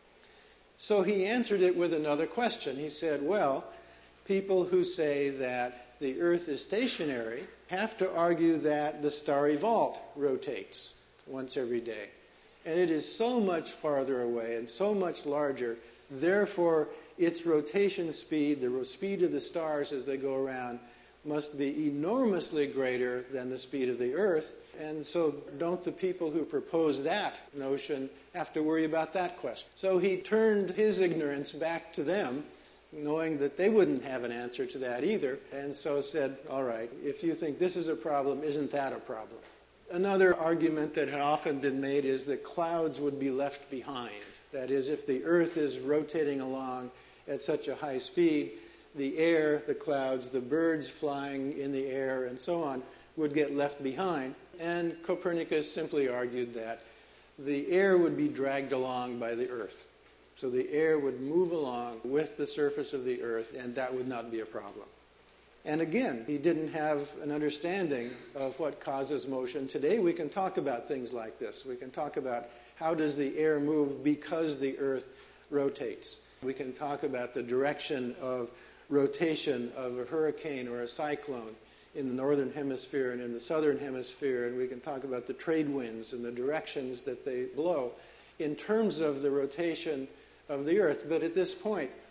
So he answered it with another question. He said, well, people who say that the Earth is stationary have to argue that the starry vault rotates once every day. And it is so much farther away and so much larger, therefore its rotation speed, the speed of the stars as they go around, must be enormously greater than the speed of the Earth. And so don't the people who propose that notion have to worry about that question? So he turned his ignorance back to them, knowing that they wouldn't have an answer to that either, and so said, all right, if you think this is a problem, isn't that a problem? Another argument that had often been made is that clouds would be left behind. That is, if the Earth is rotating along at such a high speed, the air, the clouds, the birds flying in the air, and so on, would get left behind. And Copernicus simply argued that the air would be dragged along by the Earth. So the air would move along with the surface of the Earth, and that would not be a problem. And again, he didn't have an understanding of what causes motion. Today we can talk about things like this. We can talk about how does the air move because the Earth rotates. We can talk about the direction of rotation of a hurricane or a cyclone in the northern hemisphere and in the southern hemisphere, and we can talk about the trade winds and the directions that they blow in terms of the rotation of the Earth. But at this point,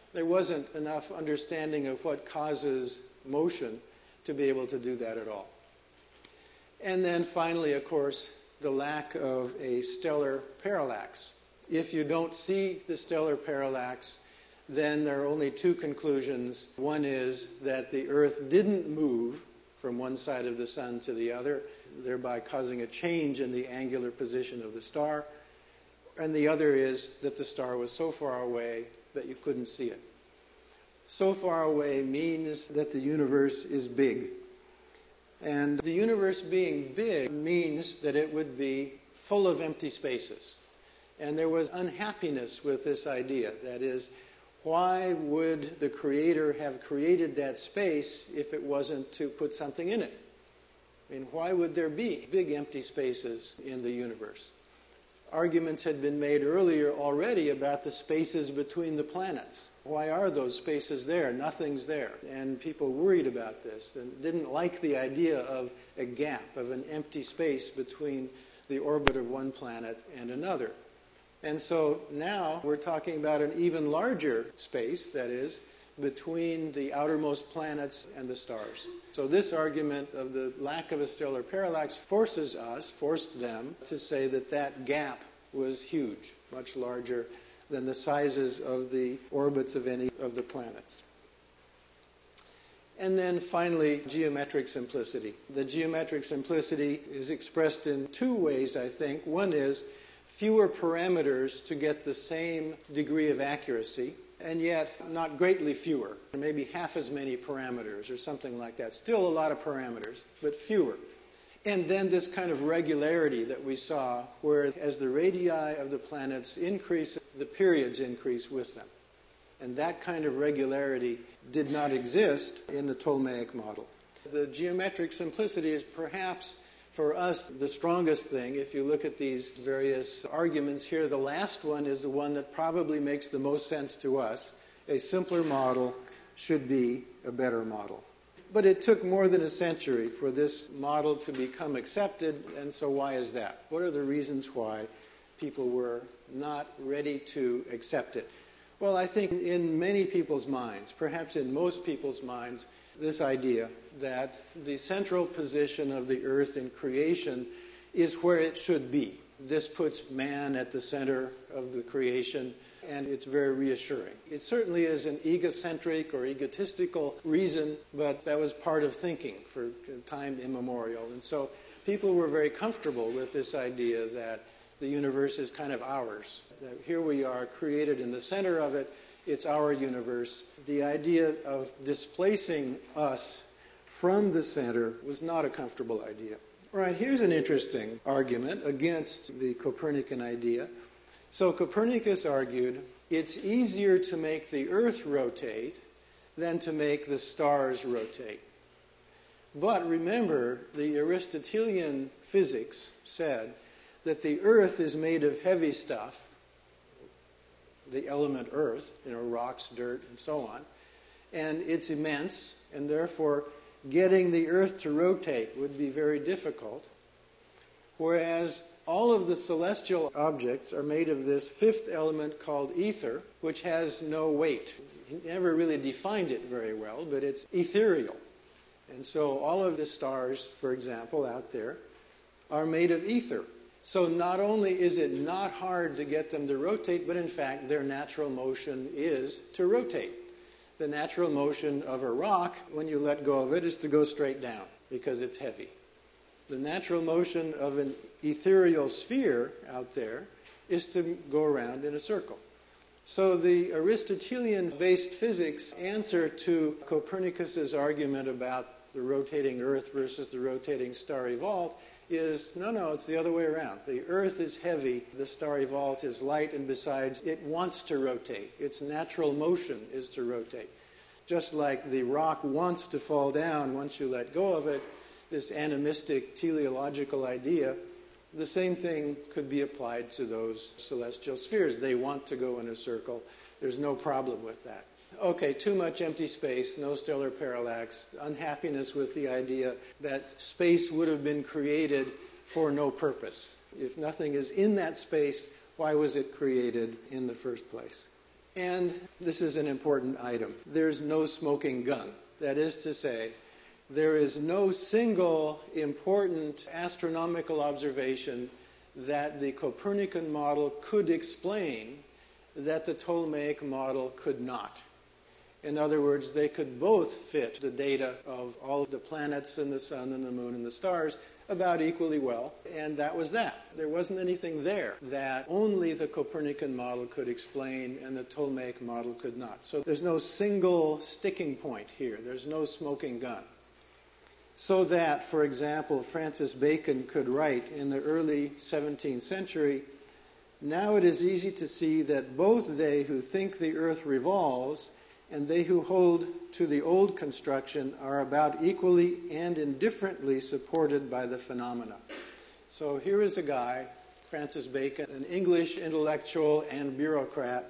There wasn't enough understanding of what causes motion to be able to do that at all. And then finally, of course, the lack of a stellar parallax. If you don't see the stellar parallax, then there are only two conclusions. One is that the Earth didn't move from one side of the sun to the other, thereby causing a change in the angular position of the star. And the other is that the star was so far away that you couldn't see it. So far away means that the universe is big. And the universe being big means that it would be full of empty spaces. And there was unhappiness with this idea. That is, why would the Creator have created that space if it wasn't to put something in it? I mean, why would there be big empty spaces in the universe? Arguments had been made earlier already about the spaces between the planets. Why are those spaces there? Nothing's there. And people worried about this and didn't like the idea of a gap, of an empty space between the orbit of one planet and another. And so now we're talking about an even larger space, that is, between the outermost planets and the stars. So this argument of the lack of a stellar parallax forces us, forced them, to say that that gap was huge, much larger than the sizes of the orbits of any of the planets. And then finally, geometric simplicity. The geometric simplicity is expressed in two ways, I think. One is fewer parameters to get the same degree of accuracy, and yet not greatly fewer, maybe half as many parameters or something like that. Still a lot of parameters, but fewer. And then this kind of regularity that we saw, where as the radii of the planets increase, the periods increase with them. And that kind of regularity did not exist in the Ptolemaic model. The geometric simplicity is perhaps, for us, the strongest thing. If you look at these various arguments here, the last one is the one that probably makes the most sense to us. A simpler model should be a better model. But it took more than a century for this model to become accepted, and so why is that? What are the reasons why people were not ready to accept it? Well, I think in many people's minds, perhaps in most people's minds, this idea that the central position of the earth in creation is where it should be. This puts man at the center of the creation, and it's very reassuring. It certainly is an egocentric or egotistical reason, but that was part of thinking for time immemorial. And so people were very comfortable with this idea that the universe is kind of ours. That here we are, created in the center of it. It's our universe. The idea of displacing us from the center was not a comfortable idea. All right, here's an interesting argument against the Copernican idea. So Copernicus argued it's easier to make the Earth rotate than to make the stars rotate. But remember, the Aristotelian physics said that the Earth is made of heavy stuff, the element Earth, you know, rocks, dirt, and so on, and it's immense, and therefore getting the Earth to rotate would be very difficult, whereas all of the celestial objects are made of this fifth element called ether, which has no weight. He never really defined it very well, but it's ethereal. And so all of the stars, for example, out there, are made of ether. So not only is it not hard to get them to rotate, but in fact their natural motion is to rotate. The natural motion of a rock, when you let go of it, is to go straight down because it's heavy. The natural motion of an ethereal sphere out there is to go around in a circle. So the Aristotelian-based physics answer to Copernicus's argument about the rotating Earth versus the rotating starry vault is, no, no, it's the other way around. The Earth is heavy, the starry vault is light, and besides, it wants to rotate. Its natural motion is to rotate. Just like the rock wants to fall down once you let go of it, this animistic teleological idea, the same thing could be applied to those celestial spheres. They want to go in a circle. There's no problem with that. Okay, too much empty space, no stellar parallax, unhappiness with the idea that space would have been created for no purpose. If nothing is in that space, why was it created in the first place? And this is an important item. There's no smoking gun. That is to say, there is no single important astronomical observation that the Copernican model could explain that the Ptolemaic model could not. In other words, they could both fit the data of all of the planets and the sun and the moon and the stars about equally well, and that was that. There wasn't anything there that only the Copernican model could explain and the Ptolemaic model could not. So there's no single sticking point here. There's no smoking gun. So that, for example, Francis Bacon could write in the early seventeenth century, "Now it is easy to see that both they who think the earth revolves and they who hold to the old construction are about equally and indifferently supported by the phenomena." So here is a guy, Francis Bacon, an English intellectual and bureaucrat,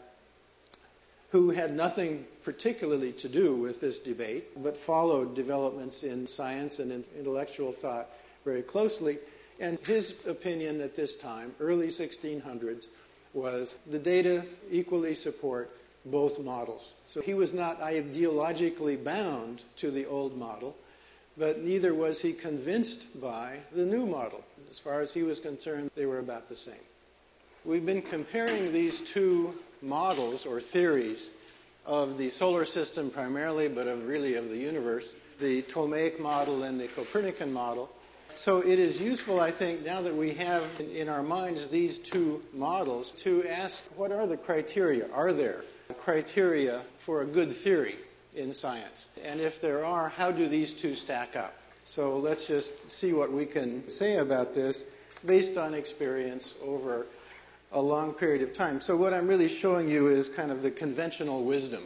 who had nothing particularly to do with this debate, but followed developments in science and in intellectual thought very closely. And his opinion at this time, early sixteen hundreds, was the data equally support both models. So he was not ideologically bound to the old model, but neither was he convinced by the new model. As far as he was concerned, they were about the same. We've been comparing these two models or theories of the solar system primarily, but of really of the universe, the Ptolemaic model and the Copernican model. So it is useful, I think, now that we have in our minds these two models, to ask, what are the criteria? Are there criteria for a good theory in science? And if there are, how do these two stack up? So let's just see what we can say about this based on experience over a long period of time. So what I'm really showing you is kind of the conventional wisdom.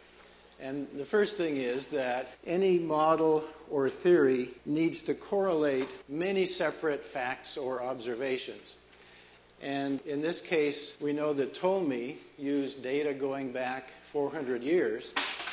And the first thing is that any model or theory needs to correlate many separate facts or observations. And in this case, we know that Ptolemy used data going back four hundred years.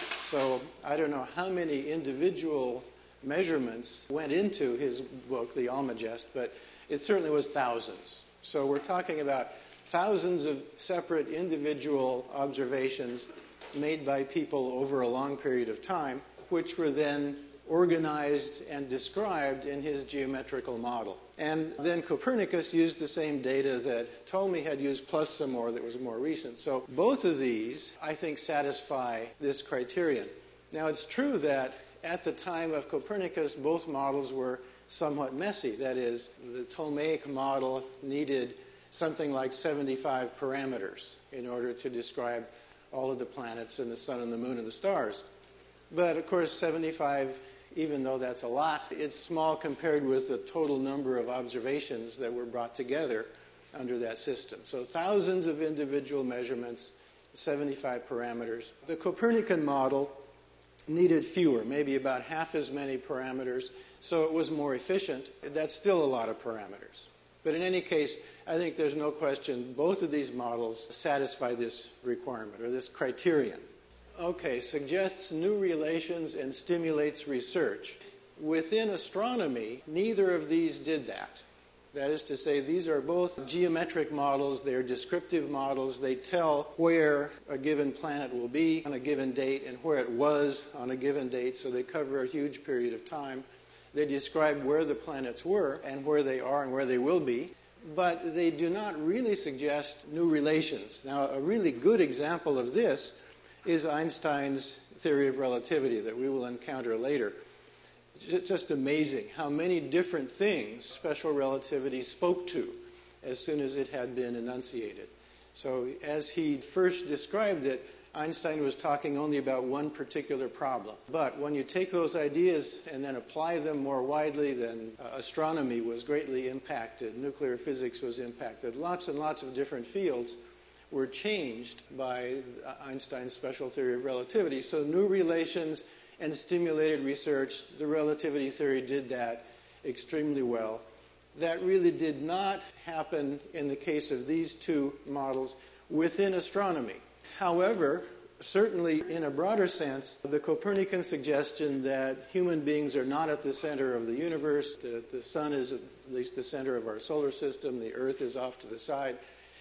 So I don't know how many individual measurements went into his book, the Almagest, but it certainly was thousands. So we're talking about thousands of separate individual observations made by people over a long period of time, which were then organized and described in his geometrical model. And then Copernicus used the same data that Ptolemy had used, plus some more that was more recent. So both of these, I think, satisfy this criterion. Now, it's true that at the time of Copernicus, both models were somewhat messy. That is, the Ptolemaic model needed something like seventy-five parameters in order to describe all of the planets and the sun and the moon and the stars. But, of course, seventy-five, even though that's a lot, it's small compared with the total number of observations that were brought together under that system. So thousands of individual measurements, seventy-five parameters. The Copernican model needed fewer, maybe about half as many parameters, so it was more efficient. That's still a lot of parameters. But in any case, I think there's no question both of these models satisfy this requirement or this criterion. Okay, suggests new relations and stimulates research. Within astronomy, neither of these did that. That is to say, these are both geometric models. They're descriptive models. They tell where a given planet will be on a given date and where it was on a given date, so they cover a huge period of time. They describe where the planets were and where they are and where they will be, but they do not really suggest new relations. Now, a really good example of this is Einstein's theory of relativity that we will encounter later. It's just amazing how many different things special relativity spoke to as soon as it had been enunciated. So as he first described it, Einstein was talking only about one particular problem. But when you take those ideas and then apply them more widely, then uh, astronomy was greatly impacted, nuclear physics was impacted. Lots and lots of different fields were changed by Einstein's special theory of relativity. So new relations and stimulated research, the relativity theory did that extremely well. That really did not happen in the case of these two models within astronomy. However, certainly in a broader sense, the Copernican suggestion that human beings are not at the center of the universe, that the sun is at least the center of our solar system, the earth is off to the side,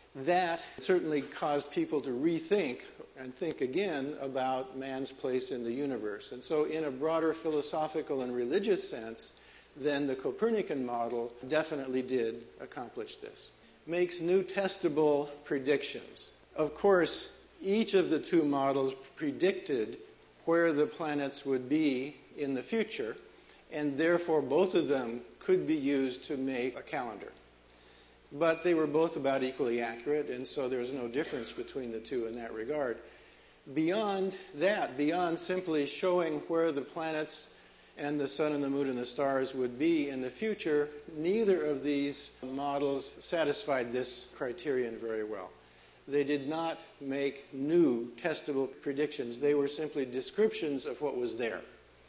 that certainly caused people to rethink and think again about man's place in the universe. And so in a broader philosophical and religious sense, then the Copernican model definitely did accomplish this. Makes new testable predictions. Of course, each of the two models predicted where the planets would be in the future, and therefore both of them could be used to make a calendar. But they were both about equally accurate, and so there's no difference between the two in that regard. Beyond that, beyond simply showing where the planets and the sun and the moon and the stars would be in the future, neither of these models satisfied this criterion very well. They did not make new testable predictions. They were simply descriptions of what was there.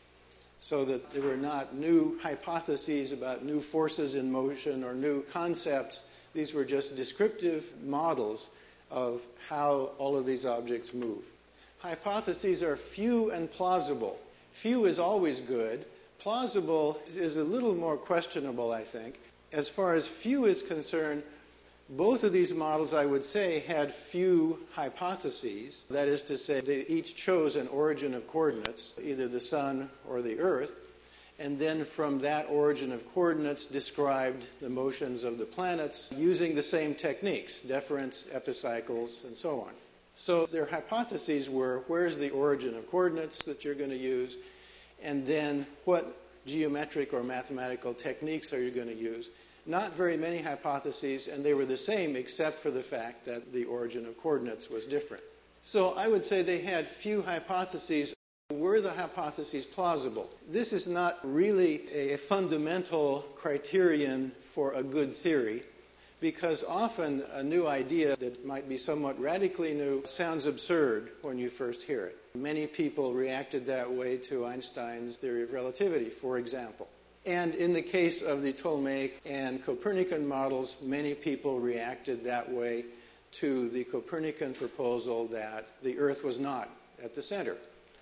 So that they were not new hypotheses about new forces in motion or new concepts. These were just descriptive models of how all of these objects move. Hypotheses are few and plausible. Few is always good. Plausible is a little more questionable, I think. As far as few is concerned, both of these models, I would say, had few hypotheses. That is to say, they each chose an origin of coordinates, either the sun or the earth, and then from that origin of coordinates described the motions of the planets using the same techniques, deference, epicycles, and so on. So their hypotheses were, where's the origin of coordinates that you're going to use, and then what geometric or mathematical techniques are you going to use? Not very many hypotheses, and they were the same except for the fact that the origin of coordinates was different. So I would say they had few hypotheses. Were the hypotheses plausible? This is not really a fundamental criterion for a good theory, because often a new idea that might be somewhat radically new sounds absurd when you first hear it. Many people reacted that way to Einstein's theory of relativity, for example. And in the case of the Ptolemaic and Copernican models, many people reacted that way to the Copernican proposal that the Earth was not at the center.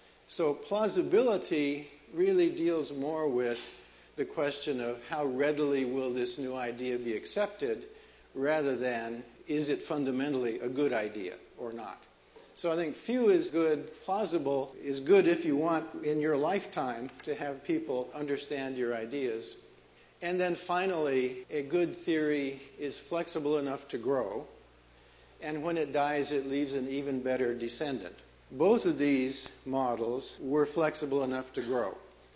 So plausibility really deals more with the question of how readily will this new idea be accepted, rather than is it fundamentally a good idea or not. So I think few is good, plausible is good if you want in your lifetime to have people understand your ideas. And then finally, a good theory is flexible enough to grow, and when it dies, it leaves an even better descendant. Both of these models were flexible enough to grow.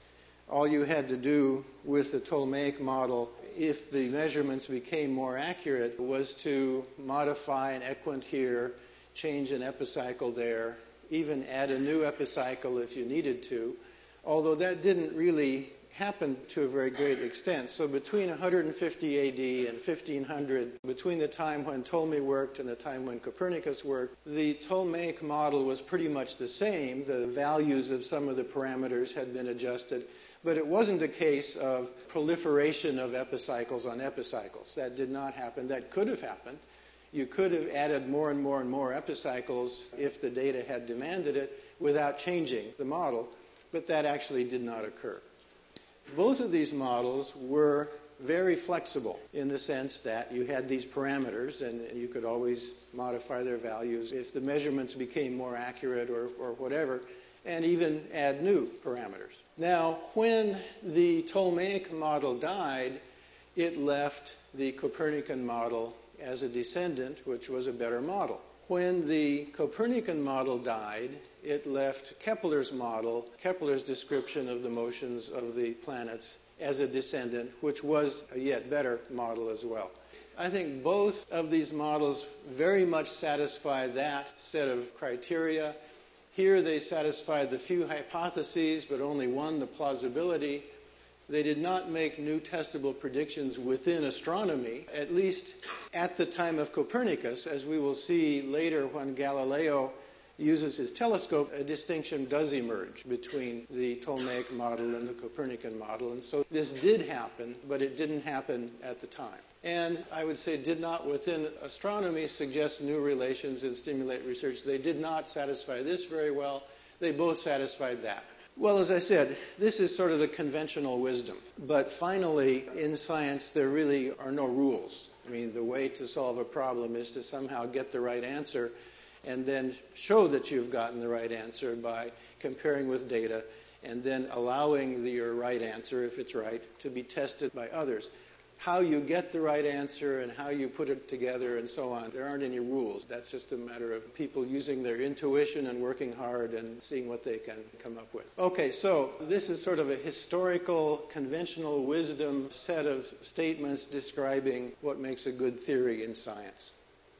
All you had to do with the Ptolemaic model, if the measurements became more accurate, was to modify an equant here, change an epicycle there, even add a new epicycle if you needed to, although that didn't really happen to a very great extent. So between one hundred fifty A D and fifteen hundred, between the time when Ptolemy worked and the time when Copernicus worked, the Ptolemaic model was pretty much the same. The values of some of the parameters had been adjusted, but it wasn't a case of proliferation of epicycles on epicycles. That did not happen. That could have happened. You could have added more and more and more epicycles if the data had demanded it without changing the model, but that actually did not occur. Both of these models were very flexible in the sense that you had these parameters and you could always modify their values if the measurements became more accurate or, or whatever, and even add new parameters. Now, when the Ptolemaic model died, it left the Copernican model as a descendant, which was a better model. When the Copernican model died, it left Kepler's model, Kepler's description of the motions of the planets, as a descendant, which was a yet better model as well. I think both of these models very much satisfy that set of criteria. Here they satisfied the few hypotheses, but only one, the plausibility. They did not make new testable predictions within astronomy, at least at the time of Copernicus. As we will see later when Galileo uses his telescope, a distinction does emerge between the Ptolemaic model and the Copernican model. And so this did happen, but it didn't happen at the time. And I would say did not within astronomy suggest new relations and stimulate research. They did not satisfy this very well. They both satisfied that. Well, as I said, this is sort of the conventional wisdom. But finally, in science, there really are no rules. I mean, the way to solve a problem is to somehow get the right answer and then show that you've gotten the right answer by comparing with data and then allowing the, your right answer, if it's right, to be tested by others. How you get the right answer and how you put it together and so on, there aren't any rules. That's just a matter of people using their intuition and working hard and seeing what they can come up with. Okay, so this is sort of a historical, conventional wisdom set of statements describing what makes a good theory in science.